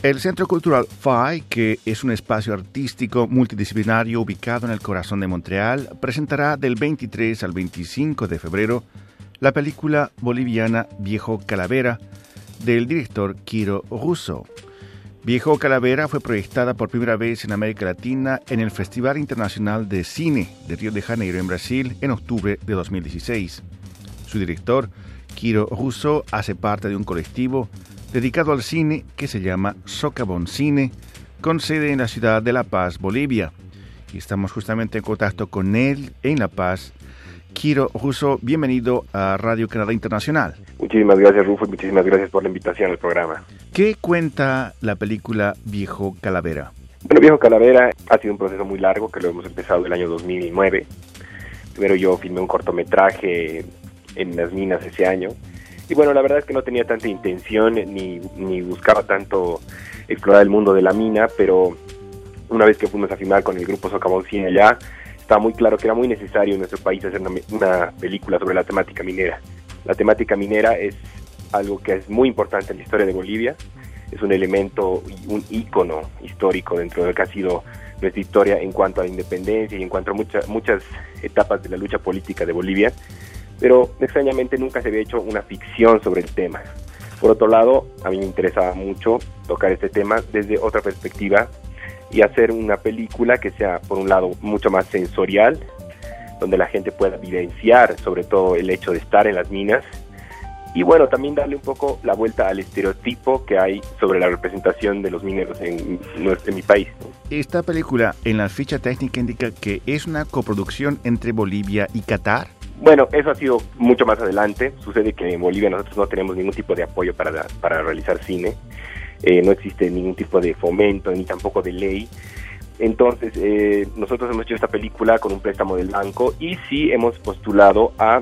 El Centro Cultural FAI, que es un espacio artístico multidisciplinario ubicado en el corazón de Montreal, presentará del 23 al 25 de febrero la película boliviana Viejo Calavera, del director Quiro Russo. Viejo Calavera fue proyectada por primera vez en América Latina en el Festival Internacional de Cine de Río de Janeiro, en Brasil, en octubre de 2016. Su director, Quiro Russo, hace parte de un colectivo dedicado al cine que se llama Socavón Cine, con sede en la ciudad de La Paz, Bolivia. Y estamos justamente en contacto con él en La Paz. Quiro Russo, bienvenido a Radio Canadá Internacional. Muchísimas gracias, Rufo, y muchísimas gracias por la invitación al programa. ¿Qué cuenta la película Viejo Calavera? Bueno, Viejo Calavera ha sido un proceso muy largo que lo hemos empezado el año 2009. Primero yo filmé un cortometraje en las minas ese año. Y bueno, la verdad es que no tenía tanta intención ni buscaba tanto explorar el mundo de la mina, pero una vez que fuimos a filmar con el grupo Socavón Cine allá, estaba muy claro que era muy necesario en nuestro país hacer una película sobre la temática minera. La temática minera es algo que es muy importante en la historia de Bolivia, es un elemento, un ícono histórico dentro de lo que ha sido nuestra historia en cuanto a la independencia y en cuanto a muchas etapas de la lucha política de Bolivia, pero extrañamente nunca se había hecho una ficción sobre el tema. Por otro lado, a mí me interesaba mucho tocar este tema desde otra perspectiva y hacer una película que sea, por un lado, mucho más sensorial, donde la gente pueda vivenciar sobre todo el hecho de estar en las minas, y bueno, también darle un poco la vuelta al estereotipo que hay sobre la representación de los mineros en mi país, ¿no? Esta película, en la ficha técnica, indica que es una coproducción entre Bolivia y Qatar. Bueno, eso ha sido mucho más adelante. Sucede que en Bolivia nosotros no tenemos ningún tipo de apoyo para realizar cine. No existe ningún tipo de fomento ni tampoco de ley. Entonces, nosotros hemos hecho esta película con un préstamo del banco y sí hemos postulado a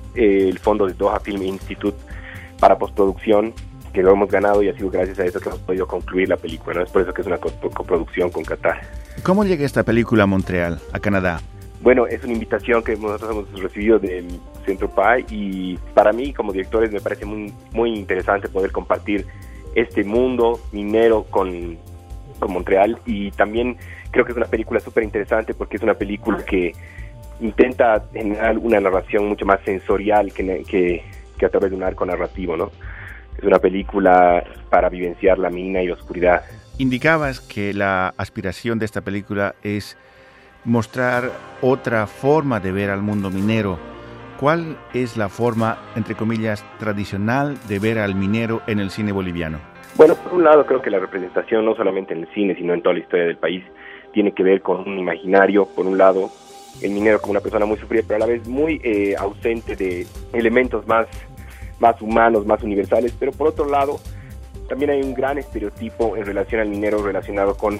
el fondo de Doha Film Institute para postproducción, que lo hemos ganado y ha sido gracias a eso que hemos podido concluir la película, ¿no? Es por eso que es una coproducción con Qatar. ¿Cómo llega esta película a Montreal, a Canadá? Bueno, es una invitación que nosotros hemos recibido del Centro PAI y para mí como directores me parece muy, muy interesante poder compartir este mundo minero con Montreal, y también creo que es una película súper interesante porque es una película que intenta generar una narración mucho más sensorial que a través de un arco narrativo, ¿no? Es una película para vivenciar la mina y la oscuridad. Indicabas que la aspiración de esta película es mostrar otra forma de ver al mundo minero. ¿Cuál es la forma, entre comillas, tradicional de ver al minero en el cine boliviano? Bueno, por un lado creo que la representación, no solamente en el cine, sino en toda la historia del país, tiene que ver con un imaginario. Por un lado, el minero como una persona muy sufrida, pero a la vez muy ausente de elementos más humanos, más universales. Pero por otro lado, también hay un gran estereotipo en relación al minero relacionado con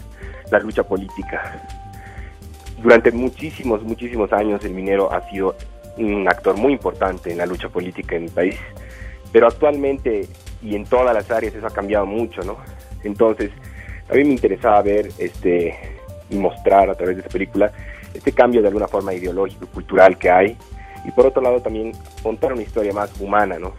la lucha política. Durante muchísimos años el minero ha sido un actor muy importante en la lucha política en el país, pero actualmente y en todas las áreas eso ha cambiado mucho, ¿no? Entonces, a mí me interesaba ver y mostrar a través de esta película este cambio de alguna forma ideológico, cultural que hay, y por otro lado también contar una historia más humana, ¿no?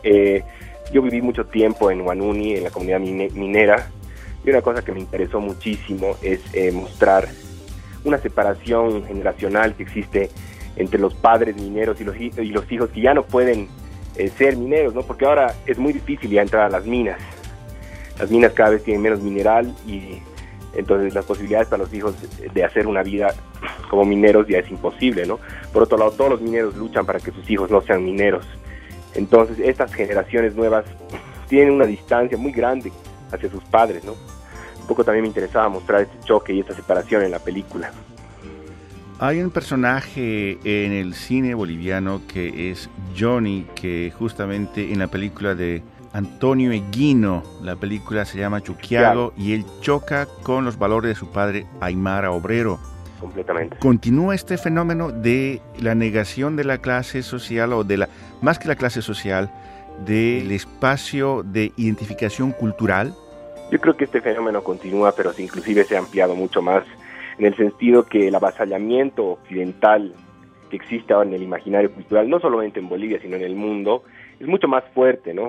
Yo viví mucho tiempo en Huanuni, en la comunidad minera, y una cosa que me interesó muchísimo es mostrar una separación generacional que existe entre los padres mineros y los hijos que ya no pueden ser mineros, ¿no? Porque ahora es muy difícil ya entrar a las minas. Las minas cada vez tienen menos mineral y entonces las posibilidades para los hijos de hacer una vida como mineros ya es imposible, ¿no? Por otro lado, todos los mineros luchan para que sus hijos no sean mineros. Entonces, estas generaciones nuevas tienen una distancia muy grande hacia sus padres, ¿no? Un poco también me interesaba mostrar este choque y esta separación en la película. Hay un personaje en el cine boliviano que es Johnny, que justamente en la película de Antonio Eguino, la película se llama Chuquiago, y él choca con los valores de su padre Aymara Obrero. Completamente. ¿Continúa este fenómeno de la negación de la clase social, o más que la clase social, del espacio de identificación cultural? Yo creo que este fenómeno continúa, pero inclusive se ha ampliado mucho más, en el sentido que el avasallamiento occidental que existe ahora en el imaginario cultural, no solamente en Bolivia, sino en el mundo, es mucho más fuerte, ¿no?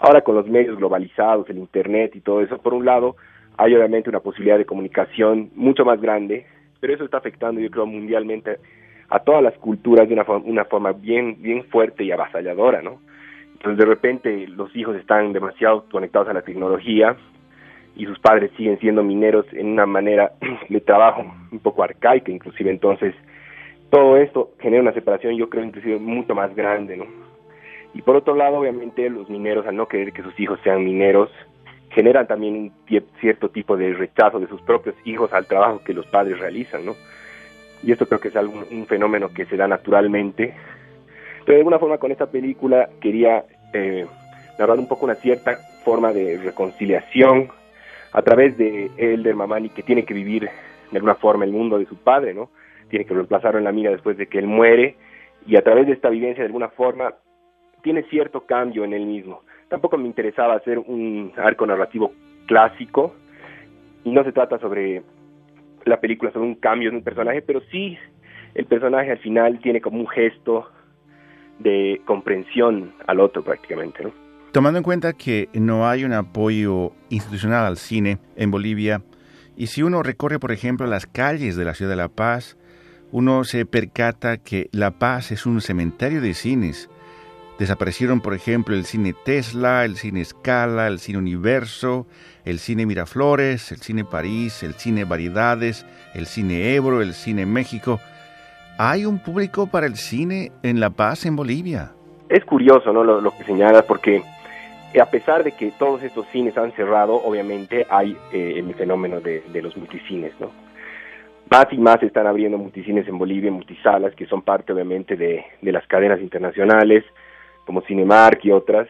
Ahora con los medios globalizados, el internet y todo eso, por un lado, hay obviamente una posibilidad de comunicación mucho más grande, pero eso está afectando, yo creo, mundialmente a todas las culturas de una forma bien fuerte y avasalladora, ¿no? Entonces, de repente, los hijos están demasiado conectados a la tecnología y sus padres siguen siendo mineros en una manera de trabajo un poco arcaica, inclusive. Entonces, todo esto genera una separación, yo creo, inclusive mucho más grande, ¿no? Y por otro lado, obviamente, los mineros, al no querer que sus hijos sean mineros, generan también un cierto tipo de rechazo de sus propios hijos al trabajo que los padres realizan, ¿no? Y esto creo que es un fenómeno que se da naturalmente. Pero de alguna forma con esta película quería narrar un poco una cierta forma de reconciliación a través de Elder Mamani, que tiene que vivir de alguna forma el mundo de su padre, ¿no? Tiene que reemplazarlo en la mina después de que él muere, y a través de esta vivencia de alguna forma tiene cierto cambio en él mismo. Tampoco me interesaba hacer un arco narrativo clásico, y no se trata sobre la película, sobre un cambio en un personaje, pero sí el personaje al final tiene como un gesto de comprensión al otro prácticamente, ¿no? Tomando en cuenta que no hay un apoyo institucional al cine en Bolivia, y si uno recorre, por ejemplo, las calles de la ciudad de La Paz, uno se percata que La Paz es un cementerio de cines. Desaparecieron, por ejemplo, el cine Tesla, el cine Scala, el cine Universo, el cine Miraflores, el cine París, el cine Variedades, el cine Ebro, el cine México. ¿Hay un público para el cine en La Paz, en Bolivia? Es curioso, ¿no?, lo que señalas, porque a pesar de que todos estos cines han cerrado, obviamente hay el fenómeno de los multicines, ¿no? Más y más se están abriendo multicines en Bolivia, multisalas, que son parte obviamente de las cadenas internacionales, como Cinemark y otras.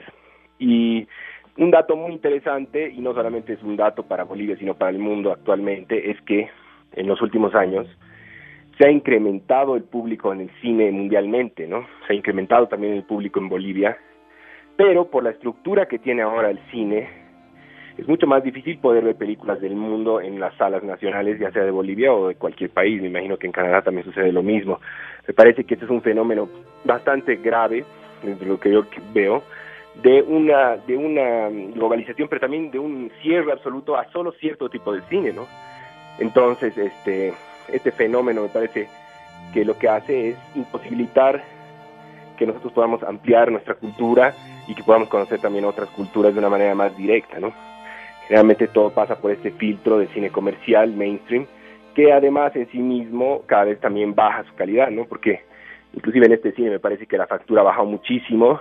Y un dato muy interesante, y no solamente es un dato para Bolivia, sino para el mundo actualmente, es que en los últimos años se ha incrementado el público en el cine mundialmente, ¿no? Se ha incrementado también el público en Bolivia, pero por la estructura que tiene ahora el cine, es mucho más difícil poder ver películas del mundo en las salas nacionales, ya sea de Bolivia o de cualquier país. Me imagino que en Canadá también sucede lo mismo. Me parece que este es un fenómeno bastante grave, desde lo que yo veo, de una globalización, pero también de un cierre absoluto a solo cierto tipo de cine, ¿no? Entonces, este fenómeno me parece que lo que hace es imposibilitar que nosotros podamos ampliar nuestra cultura y que podamos conocer también otras culturas de una manera más directa, ¿no? Generalmente todo pasa por este filtro de cine comercial, mainstream, que además en sí mismo cada vez también baja su calidad, ¿no? Porque inclusive en este cine me parece que la factura ha bajado muchísimo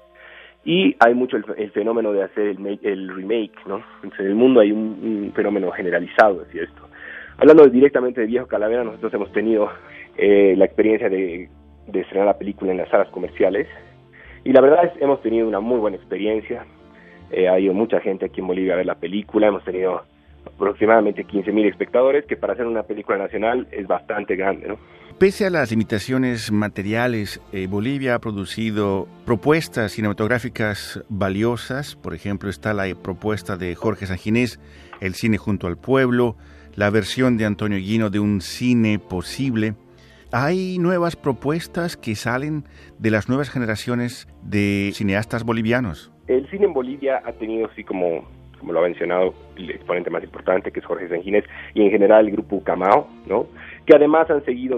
y hay mucho el fenómeno de hacer el remake, ¿no? Entonces en el mundo hay un fenómeno generalizado de esto. Hablando directamente de Viejo Calavera, nosotros hemos tenido la experiencia de estrenar la película en las salas comerciales, y la verdad es hemos tenido una muy buena experiencia. Ha ido mucha gente aquí en Bolivia a ver la película, hemos tenido aproximadamente 15.000 espectadores, que para hacer una película nacional es bastante grande, ¿no? Pese a las limitaciones materiales, Bolivia ha producido propuestas cinematográficas valiosas. Por ejemplo, está la propuesta de Jorge Sanginés, El cine junto al pueblo, la versión de Antonio Guino de Un cine posible. Hay nuevas propuestas que salen de las nuevas generaciones de cineastas bolivianos. El cine en Bolivia ha tenido, así como lo ha mencionado, el exponente más importante, que es Jorge Sanginés, y en general el grupo Ucamao, ¿no? Que además han seguido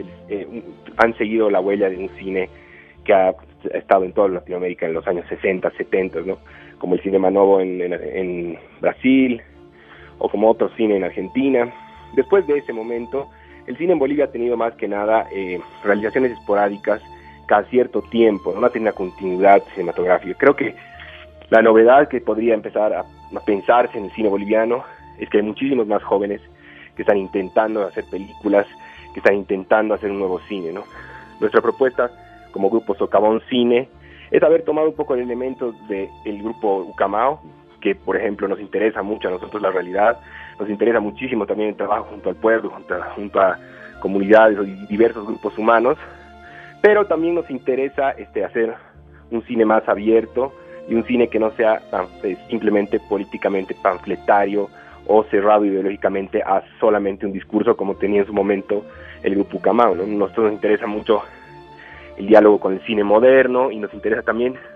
han seguido la huella de un cine que ha estado en toda Latinoamérica en los años 60, 70, ¿no? Como el Cinema Novo en Brasil, o como otro cine en Argentina. Después de ese momento, el cine en Bolivia ha tenido más que nada realizaciones esporádicas cada cierto tiempo, no ha tenido una continuidad cinematográfica. Creo que la novedad que podría empezar a pensarse en el cine boliviano es que hay muchísimos más jóvenes que están intentando hacer películas, que están intentando hacer un nuevo cine, ¿no? Nuestra propuesta como grupo Socavón Cine es haber tomado un poco el elemento del grupo Ucamao, que por ejemplo nos interesa mucho a nosotros la realidad, nos interesa muchísimo también el trabajo junto al pueblo, junto a comunidades y diversos grupos humanos, pero también nos interesa hacer un cine más abierto y un cine que no sea simplemente políticamente panfletario o cerrado ideológicamente a solamente un discurso como tenía en su momento el grupo Ucamao, ¿no? Nosotros nos interesa mucho el diálogo con el cine moderno y nos interesa también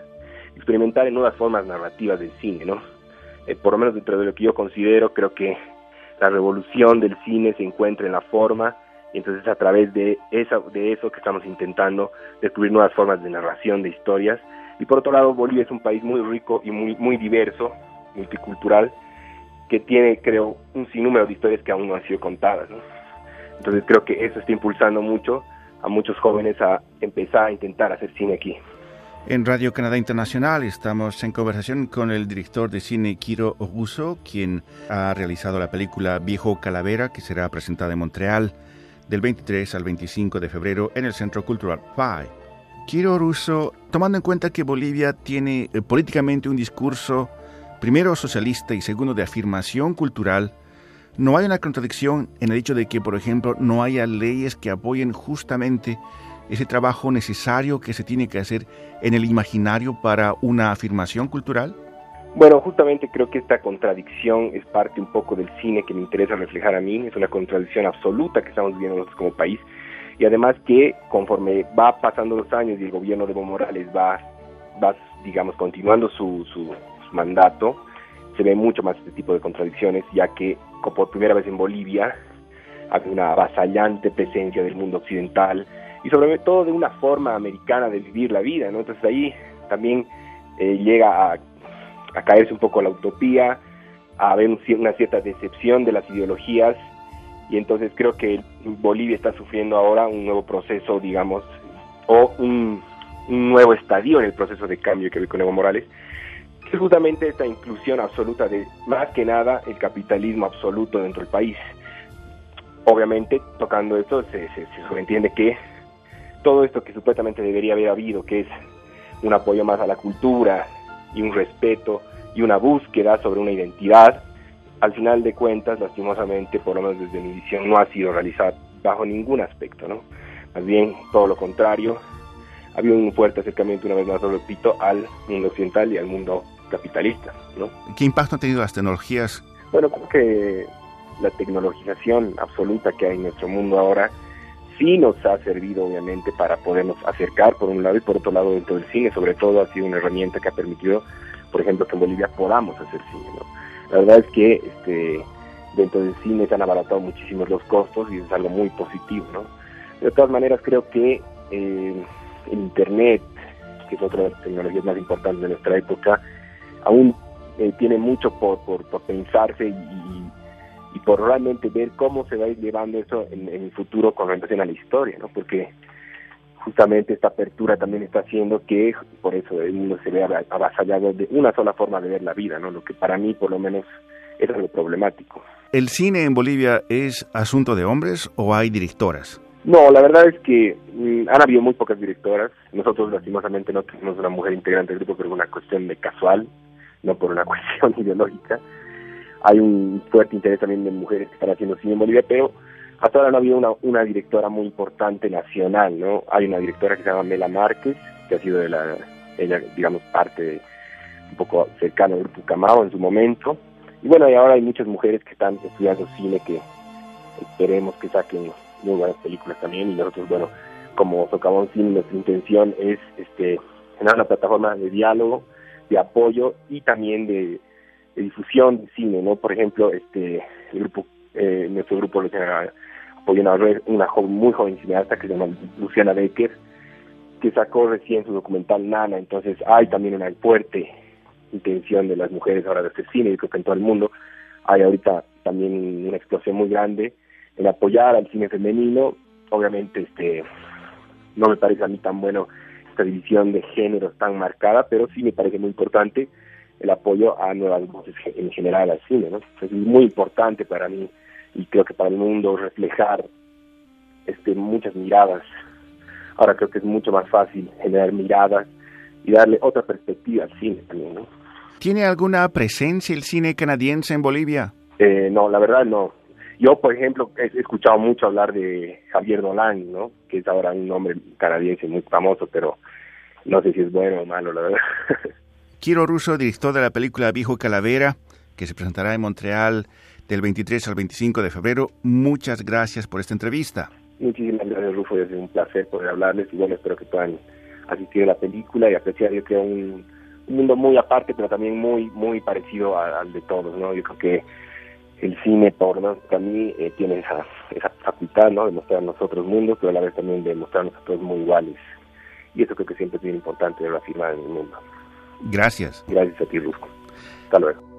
experimentar en nuevas formas narrativas del cine, ¿no? Por lo menos dentro de lo que yo considero, creo que la revolución del cine se encuentra en la forma, y entonces a través de eso que estamos intentando descubrir nuevas formas de narración de historias. Y por otro lado, Bolivia es un país muy rico y muy diverso, multicultural, que tiene, creo, un sinnúmero de historias que aún no han sido contadas, ¿no? Entonces creo que eso está impulsando mucho a muchos jóvenes a empezar a intentar hacer cine aquí. En Radio Canadá Internacional estamos en conversación con el director de cine Kiro Russo, quien ha realizado la película Viejo Calavera, que será presentada en Montreal del 23 al 25 de febrero en el Centro Cultural PAI. Kiro Russo, tomando en cuenta que Bolivia tiene políticamente un discurso, primero socialista y segundo de afirmación cultural, ¿no hay una contradicción en el hecho de que, por ejemplo, no haya leyes que apoyen justamente ese trabajo necesario que se tiene que hacer en el imaginario para una afirmación cultural? Bueno, justamente creo que esta contradicción es parte un poco del cine que me interesa reflejar a mí. Es una contradicción absoluta que estamos viviendo nosotros como país, y además que conforme va pasando los años y el gobierno de Evo Morales va digamos, continuando su mandato, se ve mucho más este tipo de contradicciones, ya que por primera vez en Bolivia hay una avasallante presencia del mundo occidental y sobre todo de una forma americana de vivir la vida, ¿no? Entonces ahí también llega a caerse un poco la utopía, a haber una cierta decepción de las ideologías, y entonces creo que Bolivia está sufriendo ahora un nuevo proceso, digamos, o un nuevo estadio en el proceso de cambio que ve con Evo Morales, que es justamente esta inclusión absoluta de, más que nada, el capitalismo absoluto dentro del país. Obviamente, tocando esto, se sobreentiende que todo esto que supuestamente debería haber habido, que es un apoyo más a la cultura y un respeto y una búsqueda sobre una identidad, al final de cuentas, lastimosamente, por lo menos desde mi visión, no ha sido realizada bajo ningún aspecto, ¿no? Más bien, todo lo contrario, había un fuerte acercamiento, una vez más lo repito, al mundo occidental y al mundo capitalista, ¿no? ¿Qué impacto han tenido las tecnologías? Bueno, creo que la tecnologización absoluta que hay en nuestro mundo ahora sí nos ha servido, obviamente, para podernos acercar, por un lado, y por otro lado, dentro del cine, sobre todo, ha sido una herramienta que ha permitido, por ejemplo, que en Bolivia podamos hacer cine, ¿no? La verdad es que dentro del cine se han abaratado muchísimo los costos y es algo muy positivo, ¿no? De todas maneras, creo que el Internet, que es otra de las tecnologías más importantes de nuestra época, aún tiene mucho por pensarse y por realmente ver cómo se va a ir llevando eso en el futuro con relación a la historia, ¿no? Porque justamente esta apertura también está haciendo que por eso el mundo se vea avasallado de una sola forma de ver la vida, ¿no? Lo que para mí, por lo menos, es algo problemático. ¿El cine en Bolivia es asunto de hombres o hay directoras? No, la verdad es que han habido muy pocas directoras. Nosotros, lastimosamente, no tenemos una mujer integrante del grupo por una cuestión de casual, no por una cuestión ideológica. Hay un fuerte interés también de mujeres que están haciendo cine en Bolivia, pero hasta ahora no ha habido una directora muy importante nacional, ¿no? Hay una directora que se llama Mela Márquez, que ha sido ella, digamos, parte un poco cercana al grupo Camao en su momento. Y bueno, y ahora hay muchas mujeres que están estudiando cine que esperemos que saquen muy buenas películas también. Y nosotros, bueno, como Socavón Cine, nuestra intención es generar una plataforma de diálogo, de apoyo y también de difusión de cine, ¿no? Por ejemplo, nuestro grupo apoyó una muy joven cineasta que se llama Luciana Becker, que sacó recién su documental Nana. Entonces hay también una fuerte intención de las mujeres ahora de hacer cine, y creo que en todo el mundo hay ahorita también una explosión muy grande en apoyar al cine femenino. Obviamente no me parece a mí tan bueno esta división de géneros tan marcada, pero sí me parece muy importante el apoyo a nuevas voces en general al cine, ¿no? Es muy importante para mí y creo que para el mundo reflejar muchas miradas. Ahora creo que es mucho más fácil generar miradas y darle otra perspectiva al cine también, ¿no? ¿Tiene alguna presencia el cine canadiense en Bolivia? No, la verdad no. Yo, por ejemplo, he escuchado mucho hablar de Javier Dolan, ¿no? Que es ahora un nombre canadiense muy famoso, pero no sé si es bueno o malo, la verdad. Kiro Russo, director de la película Viejo Calavera, que se presentará en Montreal del 23 al 25 de febrero. Muchas gracias por esta entrevista. Muchísimas gracias, Rufo. Es un placer poder hablarles y bueno, espero que puedan asistir a la película y apreciar, yo creo, un un mundo muy aparte, pero también muy parecido al de todos, ¿no? Yo creo que el cine, por lo menos para mí, tiene esa facultad, ¿no?, de mostrarnos otros mundos, pero a la vez también de mostrarnos a todos muy iguales. Y eso creo que siempre es bien importante de afirmar en el mundo. Gracias. Gracias a ti, Rusco. Hasta luego.